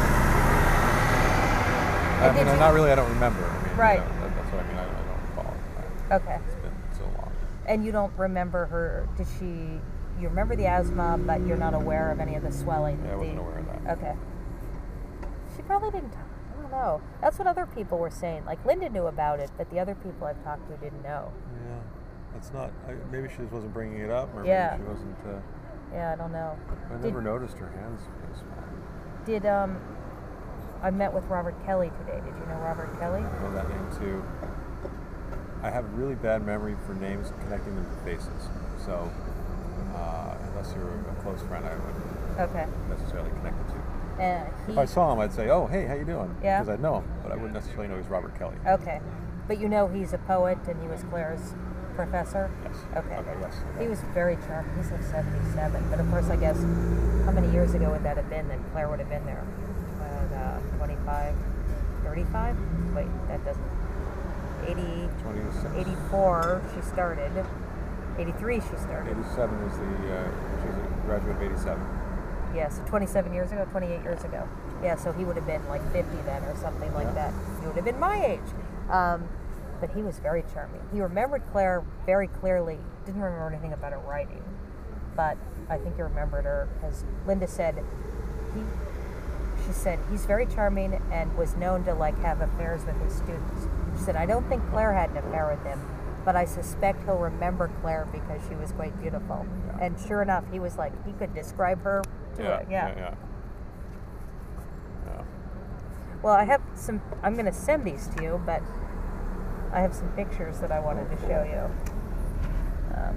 I Did mean, you- not really. I don't remember. I mean, Right. You know, that, that's what I mean. I, I don't recall. Okay. It's been so long. And you don't remember her? Did she? You remember the asthma, but you're not aware of any of the swelling. Yeah, I wasn't the, aware of that. Okay. She probably didn't. I don't know. That's what other people were saying. Like Linda knew about it, but the other people I've talked to didn't know. Yeah. That's not. I, maybe she just wasn't bringing it up, or Yeah. maybe she wasn't. Uh, Yeah, I don't know. I Did- never noticed her hands were small. Did um, I met with Robert Kelly today. Did you know Robert Kelly? I know that name too. I have a really bad memory for names connecting them to faces. So, uh, unless you're a close friend, I wouldn't Okay. necessarily connect the two. Uh, he, If I saw him, I'd say, "Oh, hey, how you doing?" Yeah. Because I'd know him, but I wouldn't necessarily know he's Robert Kelly. Okay, but you know he's a poet, and he was Claire's professor. Yes. Okay. Okay. Yes. He was very charming. He's like seventy-seven. But of course, I guess, how many years ago would that have been that Claire would have been there? Uh, twenty-five, thirty-five? Wait, that doesn't. eighty, twenty-six. eighty-four, she started. eighty-three, she started. eighty-seven is the. Uh, she was a graduate of eighty-seven. Yeah, so twenty-seven years ago, twenty-eight years ago. Yeah, so he would have been like fifty then or something like Yeah. that. He would have been my age. Um, but he was very charming. He remembered Claire very clearly. Didn't remember anything about her writing. But I think he remembered her because Linda said he she said he's very charming and was known to like have affairs with his students. She said, I don't think Claire had an affair with him, but I suspect he'll remember Claire because she was quite beautiful. Yeah. And sure enough, he was like, he could describe her to Yeah, it. Yeah. yeah, yeah. Yeah. Well, I have some, I'm going to send these to you, but I have some pictures that I wanted to show you. Um,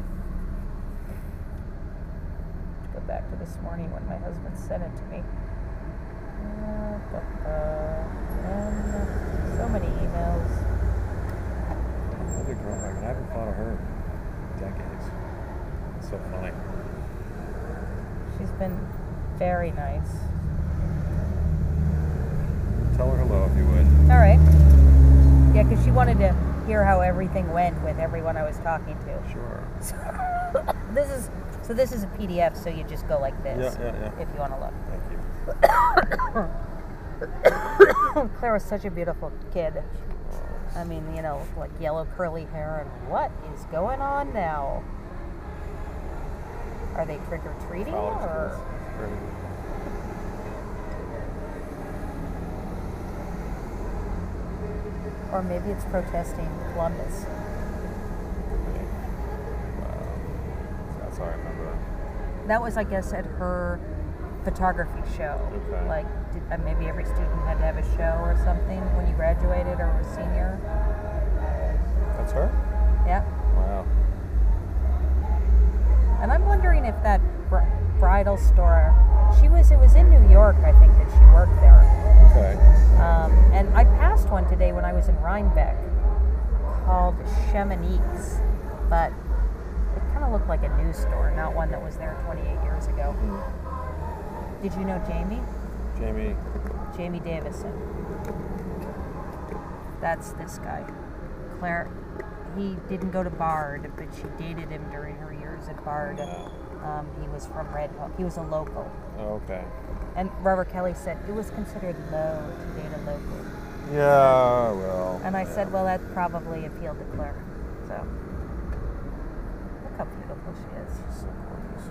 go back to this morning when my husband sent it to me. Uh, but, uh, and so many emails. What a girl. Like, I haven't thought of her in decades. It's so funny. She's been very nice. Tell her hello if you would. All right. Yeah, because she wanted to hear how everything went with everyone I was talking to. Sure. So this is so this is a P D F, so you just go like this. Yeah, yeah, yeah. If you want to look. Thank you. Claire was such a beautiful kid. I mean, you know, like yellow curly hair, and what is going on now? Are they trick or treating College or? kids. Very good. Or maybe it's protesting Columbus. Wow. That's how I remember. That was, I guess, at her photography show. Okay. Like, did, uh, maybe every student had to have a show or something when you graduated or was senior. That's her? Yeah. Wow. And I'm wondering if that br- bridal store, she was, it was in New York, I think, that she worked there. Okay. Um, and I passed one today when I was in Rhinebeck called Chamonix, but it kind of looked like a news store, not one that was there twenty-eight years ago. Mm. Did you know Jamie? Jamie. Jamie Davison. That's this guy. Claire, he didn't go to Bard, but she dated him during her years at Bard. Yeah. Um, he was from Red Hook. He was a local. Oh, okay. And Robert Kelly said it was considered low to date a local. Yeah, well. And I yeah. said, well, that probably appealed to Claire. So, look how beautiful she is. She's so gorgeous.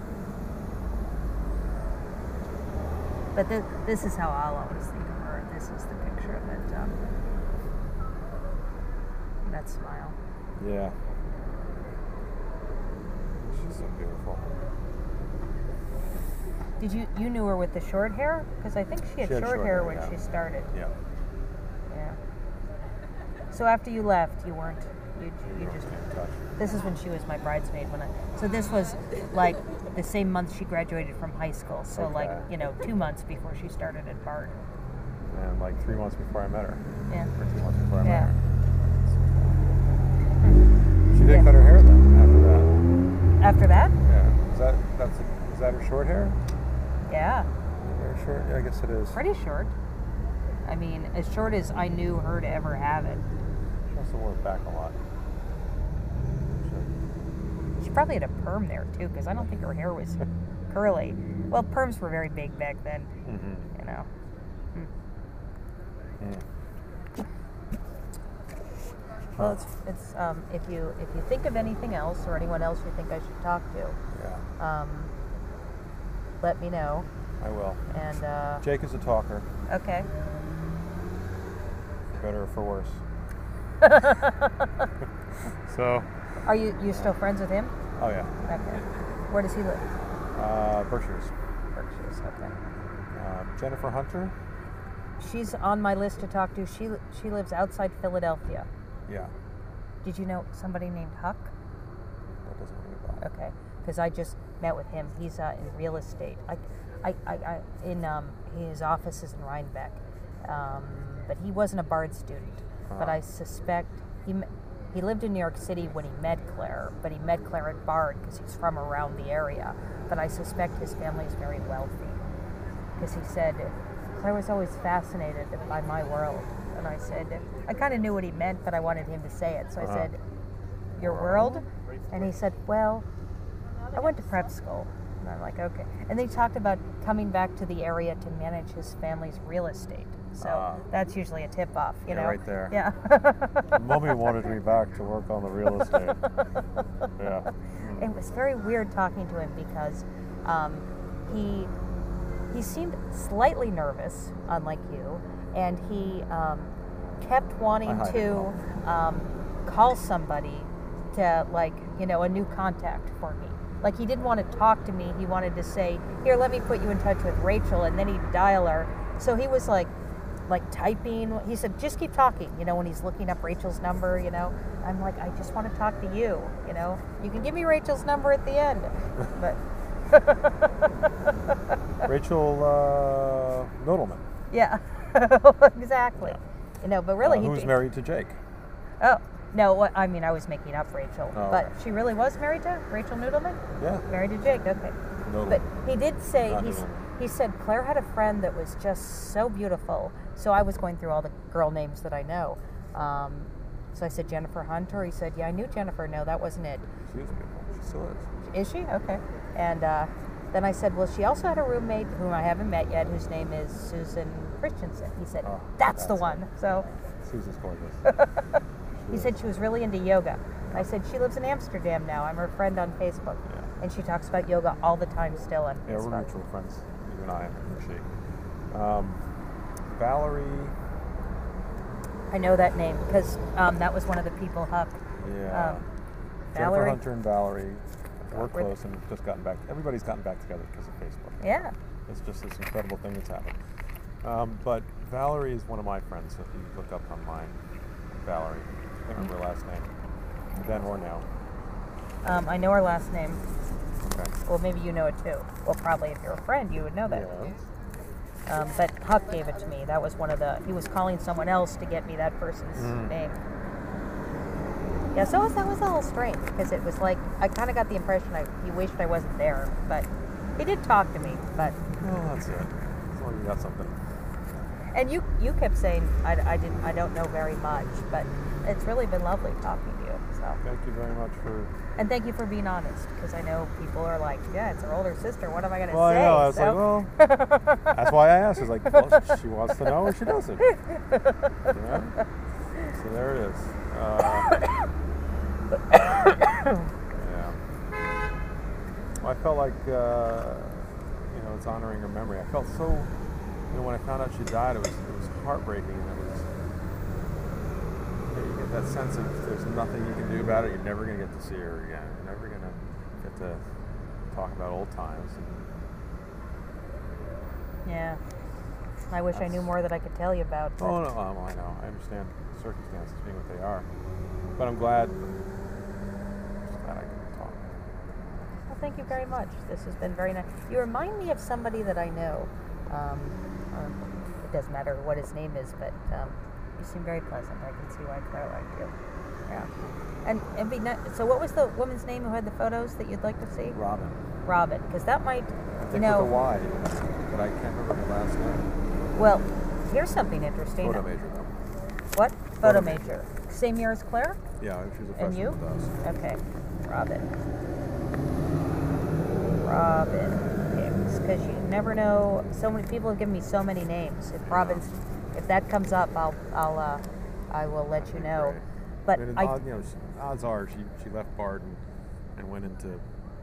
But this, this is how I'll always think of her. This is the picture that, um, that smile. Yeah. She's so beautiful. Did you, you knew her with the short hair? Because I think she had, She had short, short hair hair, when yeah. she started. Yeah. Yeah. So after you left, you weren't, you, We you weren't just, in touch. this is when she was my bridesmaid. When I, so this was like the same month she graduated from high school. So Okay. like, you know, two months before she started at Bard. And like three months before I met her. Yeah. Or two months before I Yeah. met her. She did Yeah. cut her hair then after After that. that? Yeah. Is that that's is that her short hair? Yeah. Her short? Yeah, I guess it is. Pretty short. I mean, as short as I knew her to ever have it. She also wore it back a lot. She probably had a perm there too, because I don't think her hair was curly. Well, perms were very big back then, Mm-hmm. you know. Hmm. Mm. Well, it's, it's um, if you if you think of anything else or anyone else you think I should talk to, Yeah, um, let me know. I will. And uh, Jake is a talker, okay. for better or for worse. So, Are you you still friends with him? oh yeah, Okay. Where does he live? uh, Berkshire's. Berkshire's. Okay. Uh, Jennifer Hunter. She's on my list to talk to. She she lives outside Philadelphia. Yeah, Did you know somebody named Huck? that doesn't ring a bell. Okay, because I just met with him. He's uh, in real estate. I, I, I, I in um, his office is in Rhinebeck, um, but he wasn't a Bard student. But Uh-huh. I suspect he m- he lived in New York City when he met Claire. But he met Claire at Bard because he's from around the area. But I suspect his family is very wealthy, because he said Claire was always fascinated by my world. And I said, I kind of knew what he meant, but I wanted him to say it. So I Uh-huh. said, your world? And he said, well, I went to prep school. And I'm like, okay. And then he talked about coming back to the area to manage his family's real estate. So Ah. that's usually a tip off, you Yeah, know? right there. Yeah. Mommy wanted me back to work on the real estate. Yeah. It was very weird talking to him because um, he he seemed slightly nervous, unlike you, and he um, kept wanting I hide it to um, call somebody to, like, you know, a new contact for me. Like, he didn't want to talk to me. He wanted to say, here, let me put you in touch with Rachel, and then he'd dial her. So he was like, like typing. He said, just keep talking, you know, when he's looking up Rachel's number, you know. I'm like, I just want to talk to you, you know. You can give me Rachel's number at the end. But Rachel uh, Nodelman. yeah, exactly. Yeah. You know, but really, uh, he who's married to Jake. Oh, no, what, I mean, I was making up Rachel. Oh, but okay. she really was married to Rachel Noodleman? Yeah. Married to Jake, okay. Noodleman. But he did say, Not he's, Noodleman. he said, Claire had a friend that was just so beautiful. So I was going through all the girl names that I know. Um, so I said, Jennifer Hunter? He said, yeah, I knew Jennifer. No, that wasn't it. She is beautiful. She still is. Is she? Okay. And uh, then I said, well, she also had a roommate whom I haven't met yet, whose name is Susan Christensen. He said, Oh, that's, the that's one. So Susan's gorgeous. he said she was really into yoga. I said, she lives in Amsterdam now. I'm her friend on Facebook. Yeah. And she talks about yoga all the time still on Yeah, we're Facebook. mutual friends. You and I, and she. Um, Valerie. I know that name because um, that was one of the people Huck. Yeah. Um, Jennifer Valerie. Hunter and Valerie work With- close and just gotten back. Everybody's gotten back together because of Facebook. Yeah. It's just this incredible thing that's happened. Um, but Valerie is one of my friends. If you look up online, Valerie. I can't remember her last name. Then or now. Um, I know her last name. Okay. Well, maybe you know it too. Well, probably if you're a friend, you would know that. Yes. Um, but Huck gave it to me. That was one of the. He was calling someone else to get me that person's Mm. name. Yeah, so it was, that was a little strange because it was like I kind of got the impression I, he wished I wasn't there, but he did talk to me. But Well, that's it. As long as you got something. And you you kept saying I, I didn't I don't know very much, but it's really been lovely talking to you. So Thank you very much for. and thank you for being honest, because I know people are like, yeah, it's her older sister. What am I going to Well, say? I know. I was So- like, well, that's why I asked. It's like, well, she wants to know or she doesn't. You know? So there it is. Uh, yeah. Well, I felt like, uh, you know, it's honoring her memory. I felt so, you know, when I found out she died, it was it was heartbreaking. And it was, you get that sense of there's nothing you can do about it. You're never going to get to see her again. You're never going to get to talk about old times. And Yeah. I wish I knew That's- more that I could tell you about. But oh no, well, I know. I understand the circumstances being what they are, but I'm glad. Just glad I can talk. Well, thank you very much. This has been very nice. You remind me of somebody that I know. Um, um, it doesn't matter what his name is, but um, you seem very pleasant. I can see why Claire liked you. Yeah. And and be ni- so. What was the woman's name who had the photos that you'd like to see? Robin. Robin, because that might, I think you know. with a Y, but I can't remember her last name. Well, here's something interesting. Photo major though. What? Photo Photo major. Same year as Claire? Yeah, she was a And freshman you? with us. Okay. Robin. Robin Hicks. Because you never know. So many people have given me so many names. If Robin's, if that comes up, I'll, I'll, uh, I will let you That'd be know. great. But I mean, I, odd, you know, odds are she she left Bard and, and went into.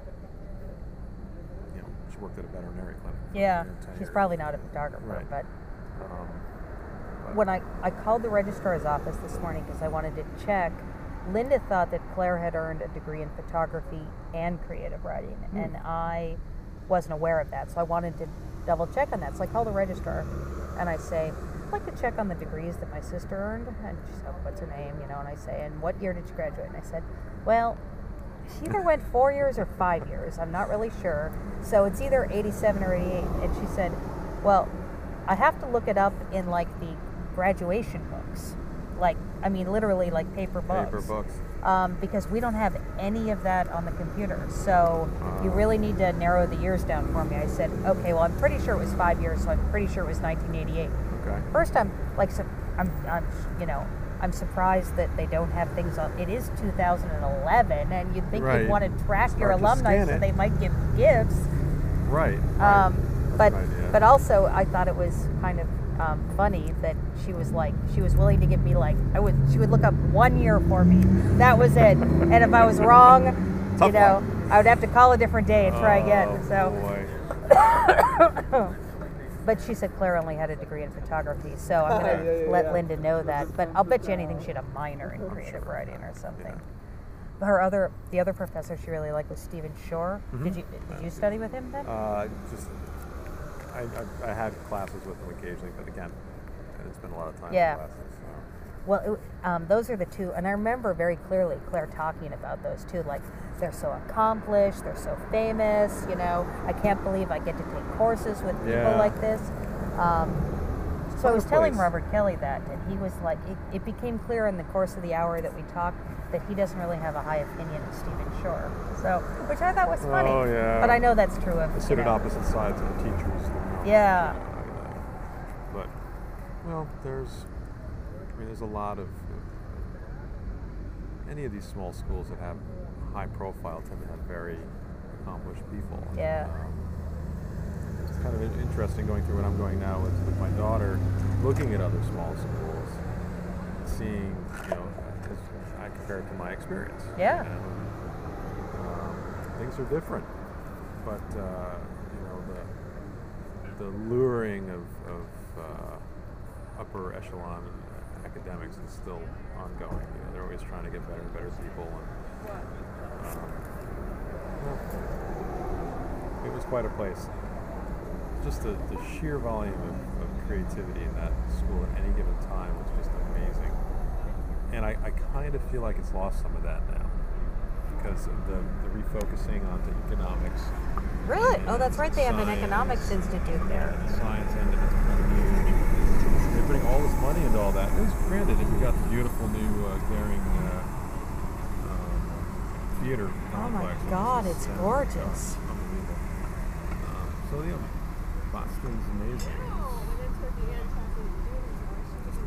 You know, she worked at a veterinary clinic. for, yeah, you know, ten she's years. probably not a photographer, Right. but. Um, but When I, I called the registrar's office this morning because I wanted to check, Linda thought that Claire had earned a degree in photography and creative writing, Hmm. and I wasn't aware of that, so I wanted to double check on that. So I called the registrar, and I say, I'd like to check on the degrees that my sister earned. And she said, what's her name? You know, and I say, and what year did she graduate? And I said, well, she either went four years or five years. I'm not really sure. So it's either eighty-seven or eighty-eight. And she said, well, I have to look it up in like the graduation books, like I mean literally like paper books, paper books. Um, because we don't have any of that on the computer. So you really need to narrow the years down for me. I said, okay, well I'm pretty sure it was five years, so I'm pretty sure it was nineteen eighty-eight. Okay. First, I'm like, su- I'm, I'm, you know, I'm surprised that they don't have things on. It is two thousand eleven, and you'd think Right. you'd want to track your Start to alumni scan so it. they might give gifts. Right. right. Um, That's but an idea. but also I thought it was kind of um, funny that she was like she was willing to give me like I would she would look up one year for me. That was it. And if I was wrong, Tough you know, one. I would have to call a different day and try again. Oh, So, boy. but she said Claire only had a degree in photography, so I'm gonna Yeah, yeah, let yeah. Linda know that. But I'll bet you anything she had a minor in creative sure. writing or something. Yeah. Her other the other professor she really liked was Stephen Shore. Mhm. Did you did you study with him then? Uh, just, I, I, I had classes with them occasionally, but again, I didn't spend a lot of time Yeah. in classes. So. Well, it, um, those are the two, and I remember very clearly Claire talking about those two. Like, they're so accomplished, they're so famous, you know. I can't believe I get to take courses with people Yeah. like this. Um, so I was a telling place. Robert Kelly that, and he was like, it, it became clear in the course of the hour that we talked that he doesn't really have a high opinion of Stephen Shore. So, which I thought was funny. Oh, yeah. But I know that's true of. I you sit at know. opposite sides of the teachers. Yeah. But, well, there's, I mean, there's a lot of, any of these small schools that have high profile tend to have very accomplished people. And, Yeah. um, it's kind of in- interesting going through what I'm going now with, with my daughter, looking at other small schools, seeing, you know, as I compare it to my experience. Yeah. And, um, things are different, but uh, you know the the luring of, of uh, upper echelon academics is still ongoing. You know, they're always trying to get better and better people, and um, well, it was quite a place. Just the, the sheer volume of, of creativity in that school at any given time was just amazing. And I, I kind of feel like it's lost some of that now because of the, the refocusing onto economics. Really? Oh, that's right. They have an Science. economics institute there. The science end of it's kind of huge. They're putting all this money into all that. It was granted, we got the beautiful new uh, glaring uh, um, theater Oh my complex, which God, is, it's uh, gorgeous. Unbelievable. Um, so, you know, Boston's amazing.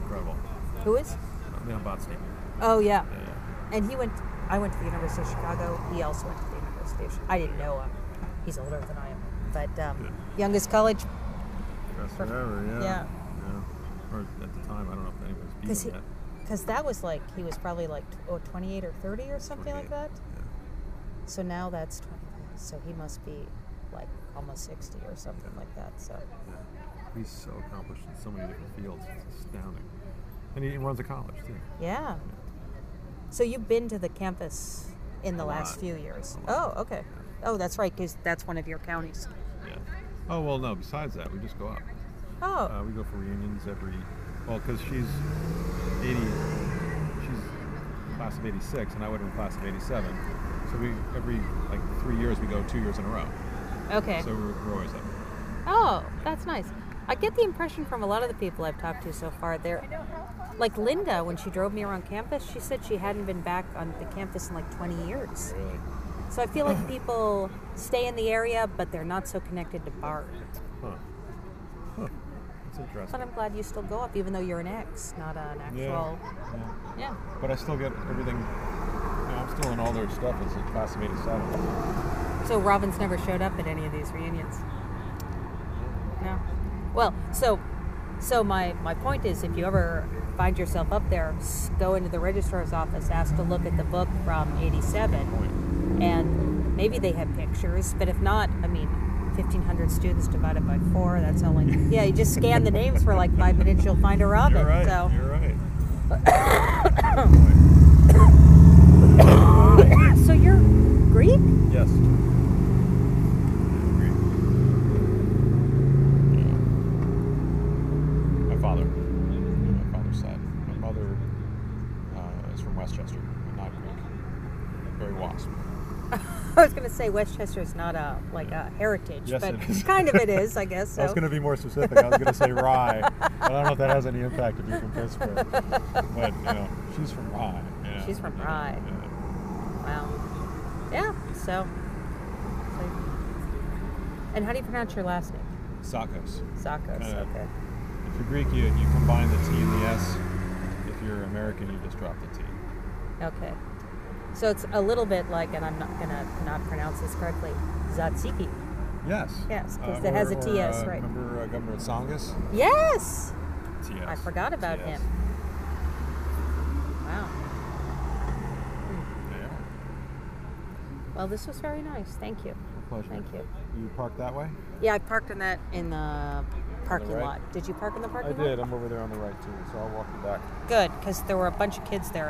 incredible. Who is? Leon Botstein. Oh yeah. Yeah, yeah. And he went. I went to the University of Chicago. He also went to the University of. Chi- I didn't know him. He's older than I am. But um, Good. youngest college. Best For- forever, yeah. yeah. Yeah. Or at the time, I don't know if anyone was Because beating he, that. because that was like he was probably like tw- oh, twenty-eight or thirty or something like that. Yeah. So now that's twenty. So he must be like almost sixty or something like that. So Yeah. He's so accomplished in so many different fields. It's astounding. And he runs a college, too. yeah. So you've been to the campus in the A last lot. few years. A lot. Oh, okay. Oh, that's right, because that's one of your counties. Yeah. Oh, well, no, besides that, we just go up. Oh, Uh, we go for reunions every, well, because she's eighty, she's class of eighty-six, and I would have been class of eighty-seven. So we, every, like, three years, we go two years in a row. okay. So we're, we're always up. Oh, that's nice. I get the impression from a lot of the people I've talked to so far, they're like Linda, when she drove me around campus, she said she hadn't been back on the campus in like twenty years. Really? So I feel like people stay in the area, but they're not so connected to Bard. Huh. Huh. That's interesting. But I'm glad you still go up, even though you're an ex, not an actual. Yeah. yeah. Yeah. But I still get everything, you know, I'm still in all their stuff as a class of eighty-seven. So Robin's never showed up at any of these reunions. No. Well, so so my, my point is, if you ever find yourself up there, s- go into the registrar's office, ask to look at the book from eighty-seven, and maybe they have pictures. But if not, I mean, fifteen hundred students divided by four, that's only... Yeah, you just scan the names for like five minutes, you'll find a Robin. You're right. So. You're right. So you're Greek? Yes. Greek. Yeah. My father. My father's side. My mother uh, is from Westchester, but not Greek. Very wasp. I was going to say Westchester is not a like a heritage, Yes, but it is. kind of it is, I guess. So. I was going to be more specific. I was going to say Rye. But I don't know if that has any impact if you're from Pittsburgh. But, you know, she's from Rye. Yeah. She's from Yeah, Rye. yeah. Wow. Yeah. So, so. And how do you pronounce your last name? Sakos. Sakos. Kinda- Okay. If you're Greek, you, you combine the T and the S. If you're American, you just drop the T. Okay. So it's a little bit like, and I'm not gonna not pronounce this correctly, Tzatziki. Yes. Yes, 'cause Uh, it has or- a T S, or, uh, right. Remember uh, Governor Tsongas? Yes. T S. I forgot about T S. him. Wow. Yeah. Well, this was very nice. Thank you. My pleasure. Thank you. You parked that way? Yeah, I parked in that in the parking right? lot. Did you park in the I parking lot? did. I'm over there on the right too, so I'll walk you back. Good, because there were a bunch of kids there.